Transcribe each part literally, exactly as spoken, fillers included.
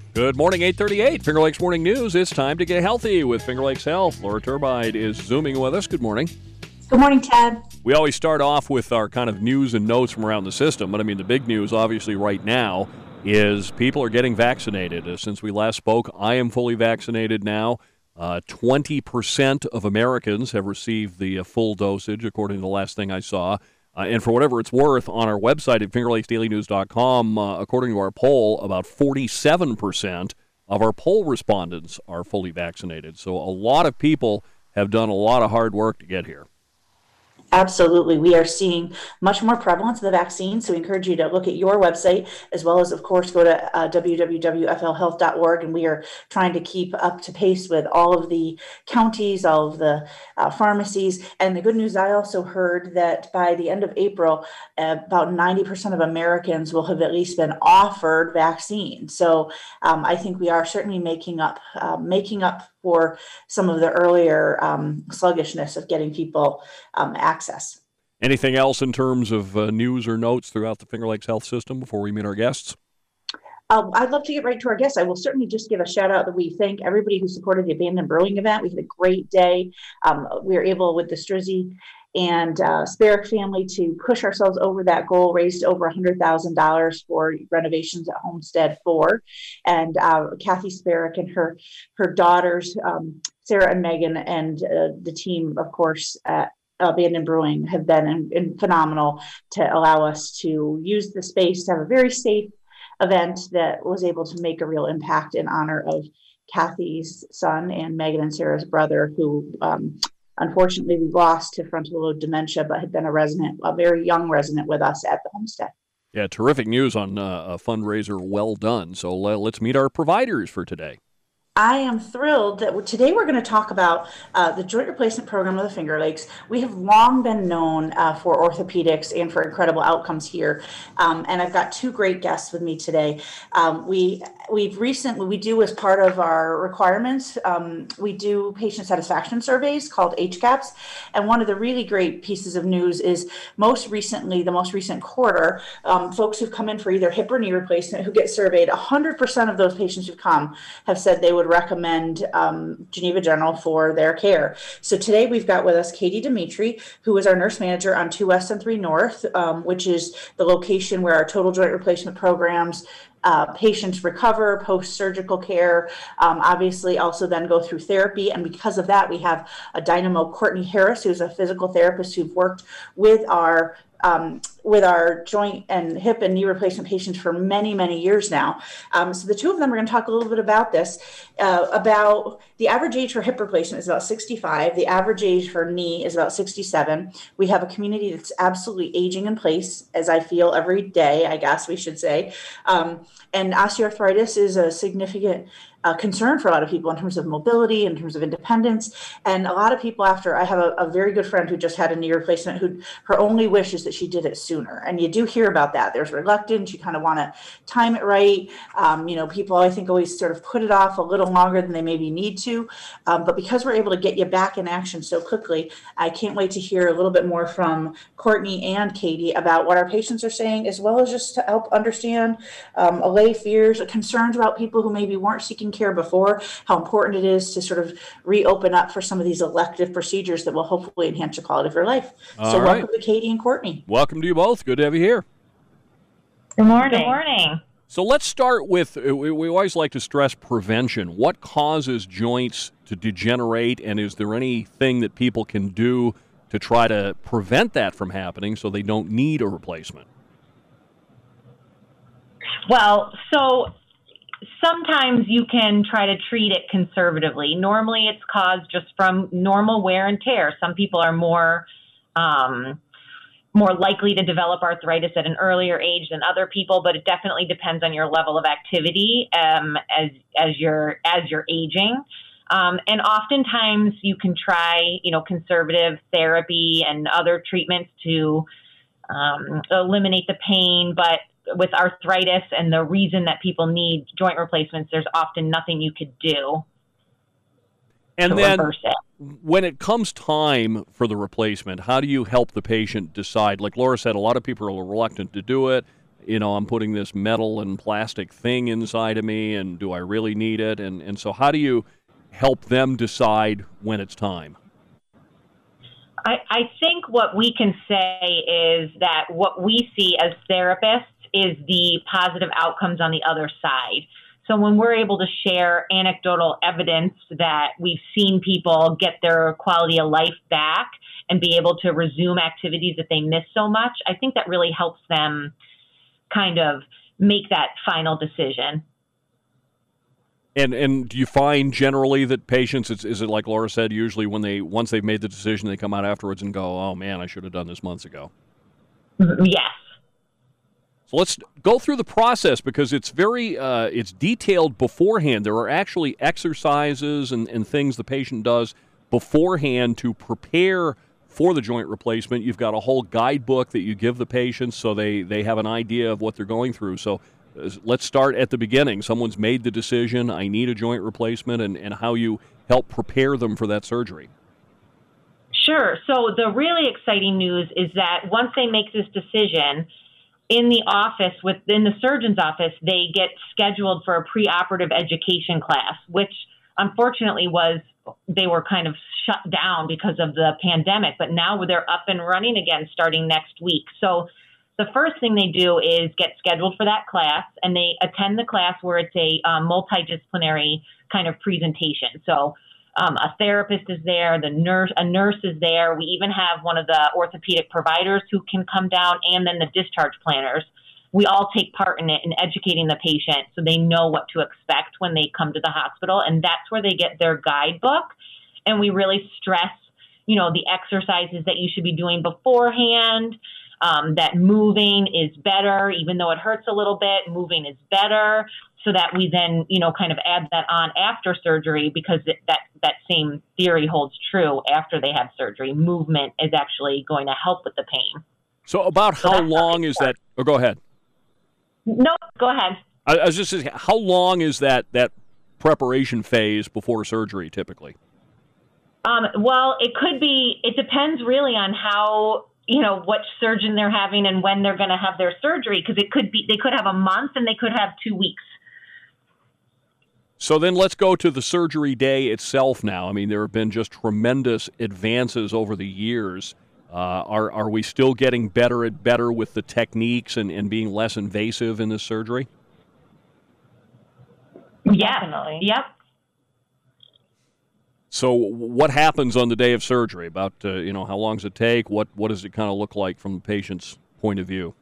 Good morning, eight thirty-eight. Finger Lakes Morning News. It's time to get healthy with Finger Lakes Health. Laura Turbide is Zooming with us. Good morning. Good morning, Ted. We always start off with our kind of news and notes from around the system, but I mean the big news obviously right now is people are getting vaccinated. Uh, since we last spoke, I am fully vaccinated now. Uh, twenty percent of Americans have received the uh, full dosage, according to the last thing I saw. Uh, and for whatever it's worth, on our website at finger lakes daily news dot com, uh, according to our poll, about forty-seven percent of our poll respondents are fully vaccinated. So a lot of people have done a lot of hard work to get here. Absolutely. We are seeing much more prevalence of the vaccine, so we encourage you to look at your website, as well as, of course, go to uh, w w w dot f l health dot org, and we are trying to keep up to pace with all of the counties, all of the uh, pharmacies. And the good news, I also heard that by the end of April, uh, about ninety percent of Americans will have at least been offered vaccine. So um, I think we are certainly making up, uh, making up for some of the earlier um, sluggishness of getting people um, access. Anything else in terms of uh, news or notes throughout the Finger Lakes Health System before we meet our guests? Um, I'd love to get right to our guests. I will certainly just give a shout out that we thank everybody who supported the Abandoned Brewing event. We had a great day. Um, we were able with the Strizzy and uh, Sparrow family to push ourselves over that goal, raised over one hundred thousand dollars for renovations at Homestead four. And uh, Kathy Sparrow and her her daughters, um, Sarah and Megan, and uh, the team, of course, at Abandoned Brewing have been in, in phenomenal to allow us to use the space to have a very safe event that was able to make a real impact in honor of Kathy's son and Megan and Sarah's brother, who um, unfortunately we lost to frontal lobe dementia, but had been a resident, a very young resident with us at the homestead. Yeah, terrific news on uh, a fundraiser well done. So uh, let's meet our providers for today. I am thrilled that today we're going to talk about uh, the joint replacement program of the Finger Lakes. We have long been known uh, for orthopedics and for incredible outcomes here. Um, and I've got two great guests with me today. Um, we, we've recently, we do as part of our requirements, um, we do patient satisfaction surveys called H CAPS. And one of the really great pieces of news is most recently, the most recent quarter, um, folks who've come in for either hip or knee replacement who get surveyed, one hundred percent of those patients who come have said they would recommend um, Geneva General for their care. So today we've got with us Katie Dimitri, who is our nurse manager on two West and three North, um, which is the location where our total joint replacement programs Uh, patients recover post-surgical care, um, obviously also then go through therapy. And because of that, we have a dynamo, Courtney Harris, who's a physical therapist who've worked with our um, with our joint and hip and knee replacement patients for many, many years now. Um, so the two of them are going to talk a little bit about this, uh, about the average age for hip replacement is about sixty-five. The average age for knee is about sixty-seven. We have a community that's absolutely aging in place, as I feel every day, I guess we should say. Um, and osteoarthritis is a significant Uh, concern for a lot of people in terms of mobility, in terms of independence. And a lot of people after, I have a, a very good friend who just had a knee replacement who her only wish is that she did it sooner. And you do hear about that. There's reluctance. You kind of want to time it right. Um, you know, people I think always sort of put it off a little longer than they maybe need to. Um, but because we're able to get you back in action so quickly, I can't wait to hear a little bit more from Courtney and Katie about what our patients are saying, as well as just to help understand, um, allay fears, concerns about people who maybe weren't seeking care before, how important it is to sort of reopen up for some of these elective procedures that will hopefully enhance the quality of your life. All so right. Welcome to Katie and Courtney. Welcome to you both. Good to have you here. Good morning. Good morning. So let's start with, we, we always like to stress prevention. What causes joints to degenerate, and is there anything that people can do to try to prevent that from happening so they don't need a replacement? Well, so sometimes you can try to treat it conservatively. Normally it's caused just from normal wear and tear. Some people are more um, more likely to develop arthritis at an earlier age than other people, but it definitely depends on your level of activity um, as as you're as you're aging. Um, and oftentimes you can try, you know, conservative therapy and other treatments to um, eliminate the pain, but with arthritis and the reason that people need joint replacements, there's often nothing you could do and to then, reverse it. When it comes time for the replacement, how do you help the patient decide? Like Laura said, a lot of people are reluctant to do it. you know, I'm putting this metal and plastic thing inside of me, and do I really need it? And, and so how do you help them decide when it's time? I, I think what we can say is that what we see as therapists is the positive outcomes on the other side. So when we're able to share anecdotal evidence that we've seen people get their quality of life back and be able to resume activities that they miss so much, I think that really helps them kind of make that final decision. And and do you find generally that patients, it's, is it like Laura said, usually when they, once they've made the decision, they come out afterwards and go, oh man, I should have done this months ago? Yes. So let's go through the process, because it's very, uh, it's detailed beforehand. There are actually exercises and, and things the patient does beforehand to prepare for the joint replacement. You've got a whole guidebook that you give the patients so they, they have an idea of what they're going through. So uh, let's start at the beginning. Someone's made the decision, I need a joint replacement, and, and how you help prepare them for that surgery. Sure. So the really exciting news is that once they make this decision, in the office, within the surgeon's office, they get scheduled for a preoperative education class, which unfortunately was, they were kind of shut down because of the pandemic, but now they're up and running again starting next week. So the first thing they do is get scheduled for that class, and they attend the class where it's a um, multidisciplinary kind of presentation. So Um, a therapist is there, the nurse, a nurse is there. We even have one of the orthopedic providers who can come down, and then the discharge planners. We all take part in it in educating the patient so they know what to expect when they come to the hospital. And that's where they get their guidebook. And we really stress, you know, the exercises that you should be doing beforehand, um, that moving is better, even though it hurts a little bit, moving is better. So that we then, you know, kind of add that on after surgery, because it, that, that same theory holds true after they have surgery. Movement is actually going to help with the pain. So about So how that's long is that? Oh, go ahead. No, go ahead. I, I was just saying, how long is that, that preparation phase before surgery typically? Um, well, it could be, it depends really on how, you know, what surgeon they're having and when they're going to have their surgery, because it could be, they could have a month and they could have two weeks. So then let's go to the surgery day itself now. I mean, there have been just tremendous advances over the years. Uh, are are we still getting better and better with the techniques and, and being less invasive in this surgery? Yeah. Definitely. Yep. So what happens on the day of surgery? About, uh, you know, how long does it take? What, what does it kind of look like from the patient's point of view?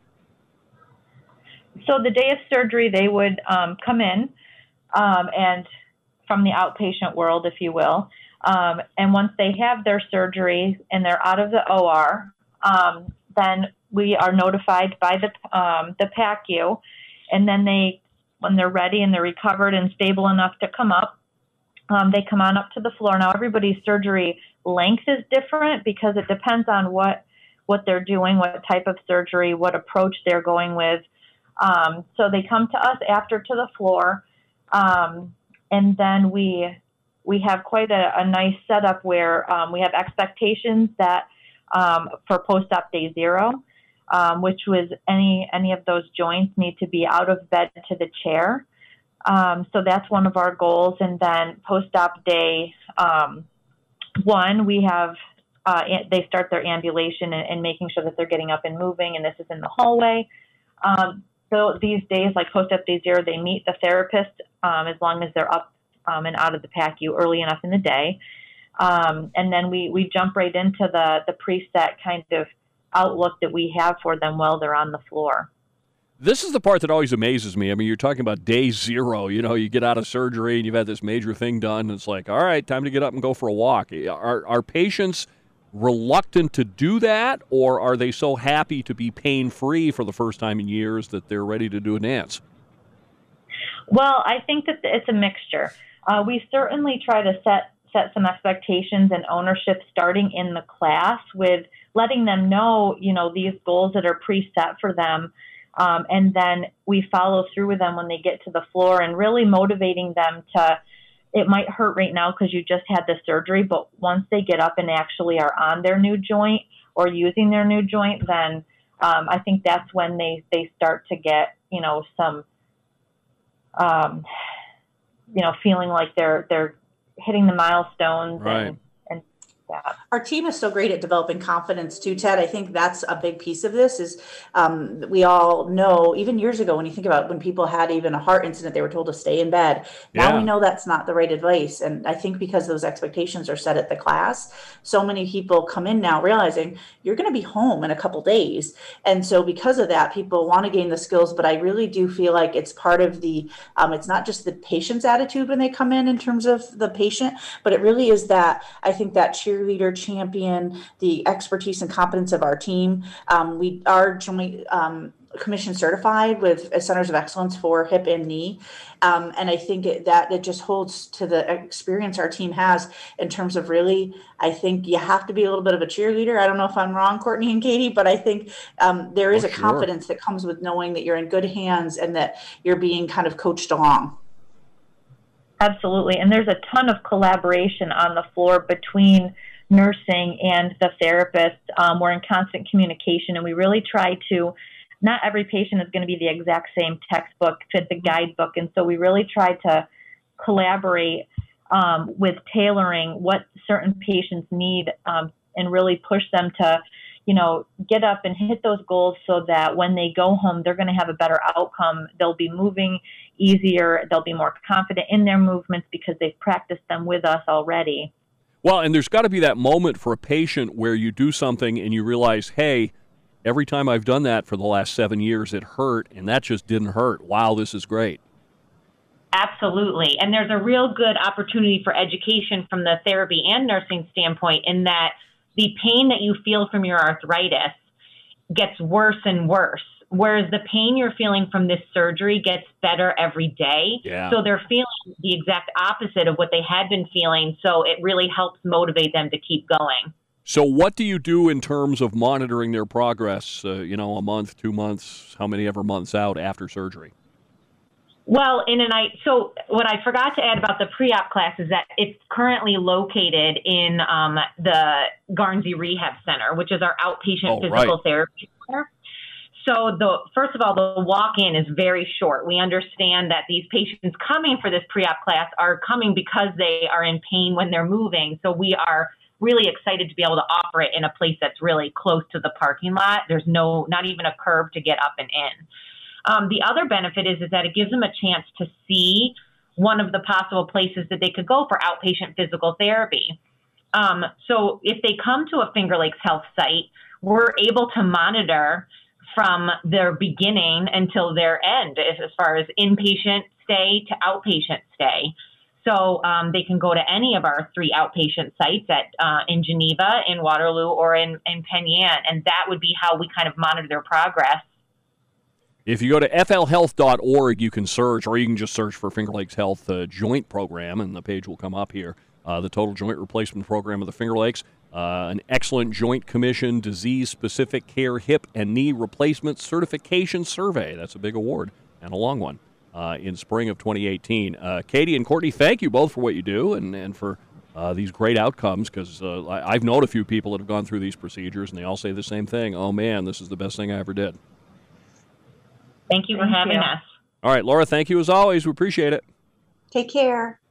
So the day of surgery, they would um, come in um, and from the outpatient world, if you will. Um, and once they have their surgery and they're out of the O R, um, then we are notified by the um, the P A C U, and then they, when they're ready and they're recovered and stable enough to come up, um, they come on up to the floor. Now everybody's surgery length is different because it depends on what what they're doing, what type of surgery, what approach they're going with. Um, so they come to us after to the floor, um, and then we we have quite a, a nice setup where um, we have expectations that um, for post-op day zero, um, which was any any of those joints need to be out of bed to the chair. Um, so that's one of our goals. And then post-op day um, one, we have uh, they start their ambulation and, and making sure that they're getting up and moving, and this is in the hallway. Um, so these days, like post-op day zero, they meet the therapist um, as long as they're up um, and out of the P A C U early enough in the day. Um, and then we, we jump right into the, the preset kind of outlook that we have for them while they're on the floor. This is the part that always amazes me. I mean, you're talking about day zero. You know, you get out of surgery and you've had this major thing done, and it's like, all right, time to get up and go for a walk. Are, are patients reluctant to do that, or are they so happy to be pain-free for the first time in years that they're ready to do a dance? Well, I think that it's a mixture. Uh, we certainly try to set set some expectations and ownership starting in the class with letting them know, you know, these goals that are preset for them. Um, and then we follow through with them when they get to the floor and really motivating them to, it might hurt right now because you just had the surgery, but once they get up and actually are on their new joint or using their new joint, then um, I think that's when they, they start to get, you know, some, um, you know, feeling like they're, they're hitting the milestones Right. and, and that. Our team is so great at developing confidence too, Ted. I think that's a big piece of this is um, we all know, even years ago, when you think about when people had even a heart incident, they were told to stay in bed. Now Yeah. we know that's not the right advice. And I think because those expectations are set at the class, so many people come in now realizing you're going to be home in a couple days. And so because of that, people want to gain the skills, but I really do feel like it's part of the, um, it's not just the patient's attitude when they come in in terms of the patient, but it really is that, I think that cheerleader, champion, the expertise and competence of our team. Um, we are joint um, commission certified with uh, Centers of Excellence for hip and knee. Um, and I think it, that it just holds to the experience our team has in terms of really, I think you have to be a little bit of a cheerleader. I don't know if I'm wrong, Courtney and Katie, but I think um, there is Oh, a sure. confidence that comes with knowing that you're in good hands and that you're being kind of coached along. Absolutely. And there's a ton of collaboration on the floor between nursing and the therapist. Um, we're in constant communication, and we really try to, not every patient is going to be the exact same textbook, fit the guidebook. And so we really try to collaborate um, with tailoring what certain patients need um, and really push them to, you know, get up and hit those goals so that when they go home, they're going to have a better outcome. They'll be moving easier. They'll be more confident in their movements because they've practiced them with us already. Well, and there's got to be that moment for a patient where you do something and you realize, hey, every time I've done that for the last seven years, it hurt, and that just didn't hurt. Wow, this is great. Absolutely. And there's a real good opportunity for education from the therapy and nursing standpoint in that the pain that you feel from your arthritis gets worse and worse, whereas the pain you're feeling from this surgery gets better every day. Yeah. So they're feeling the exact opposite of what they had been feeling. So it really helps motivate them to keep going. So what do you do in terms of monitoring their progress, uh, you know, a month, two months, how many ever months out after surgery? Well, in an I so what I forgot to add about the pre-op class is that it's currently located in um, the Garnsey Rehab Center, which is our outpatient Oh, physical right. therapy center. So the first of all, the walk-in is very short. We understand that these patients coming for this pre-op class are coming because they are in pain when they're moving. So we are really excited to be able to offer it in a place that's really close to the parking lot. There's no, not even a curb to get up and in. Um, the other benefit is, is that it gives them a chance to see one of the possible places that they could go for outpatient physical therapy. Um, so if they come to a Finger Lakes Health site, we're able to monitor from their beginning until their end, as, as far as inpatient stay to outpatient stay. So um, they can go to any of our three outpatient sites at uh, in Geneva, in Waterloo, or in, in Penn Yan, and that would be how we kind of monitor their progress. If you go to f l health dot org, you can search, or you can just search for Finger Lakes Health uh, Joint Program, and the page will come up here. Uh, the Total Joint Replacement Program of the Finger Lakes, uh, an excellent Joint Commission Disease-Specific Care Hip and Knee Replacement Certification Survey. That's a big award, and a long one, uh, in spring of twenty eighteen. Uh, Katie and Courtney, thank you both for what you do and, and for uh, these great outcomes, because uh, I've known a few people that have gone through these procedures, and they all say the same thing. Oh, man, this is the best thing I ever did. Thank you for Thank having you. us. All right, Laura, thank you as always. We appreciate it. Take care.